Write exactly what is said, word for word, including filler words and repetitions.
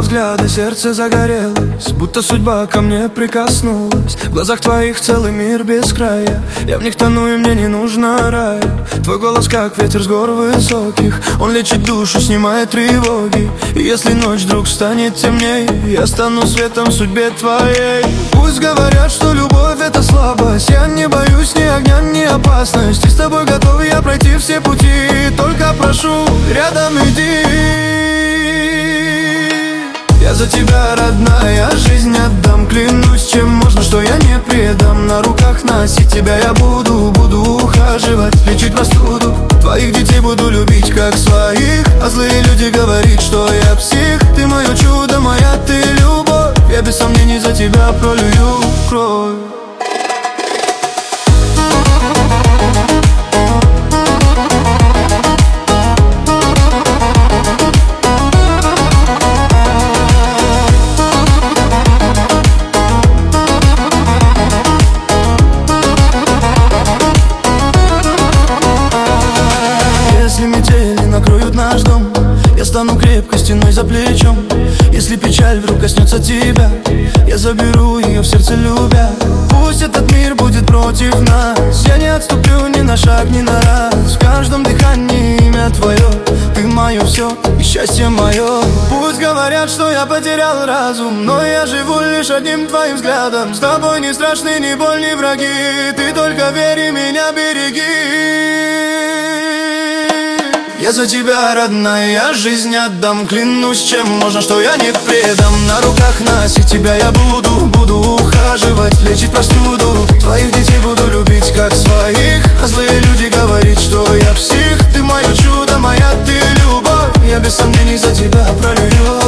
взгляда сердце загорелось, будто судьба ко мне прикоснулась. В глазах твоих целый мир без края, я в них тону и мне не нужно рая. Твой голос как ветер с гор высоких, он лечит душу, снимает тревоги. И если ночь вдруг станет темней, я стану светом в судьбе твоей. Пусть говорят, что любовь это слабость, я не боюсь ни огня, ни опасности. С тобой готов я пройти все пути, только прошу, рядом иди. Я за тебя, родная, жизнь отдам, клянусь, чем можно, что я не предам. На руках носить тебя я буду, буду ухаживать, лечить простуду. Твоих детей буду любить как своих, а злые люди говорят, что я псих. Ты мое чудо, моя ты любовь, я без сомнений за тебя пролью кровь. Если метели накроют наш дом, я стану крепкой стеной за плечом. Если печаль вдруг коснется тебя, я заберу ее в сердце любя. Пусть этот мир будет против нас, я не отступлю ни на шаг, ни на раз. В каждом дыхании имя твое, ты мое все и счастье мое. Пусть говорят, что я потерял разум, но я живу лишь одним твоим взглядом. С тобой не страшны ни боль, ни враги, ты только верь и меня береги. Я за тебя, родная, я жизнь отдам, клянусь, чем можно, что я не предам. На руках носить тебя я буду, буду ухаживать, лечить простуду. Твоих детей буду любить как своих, а злые люди говорят, что я псих. Ты мое чудо, моя ты любовь, я без сомнений за тебя пролью.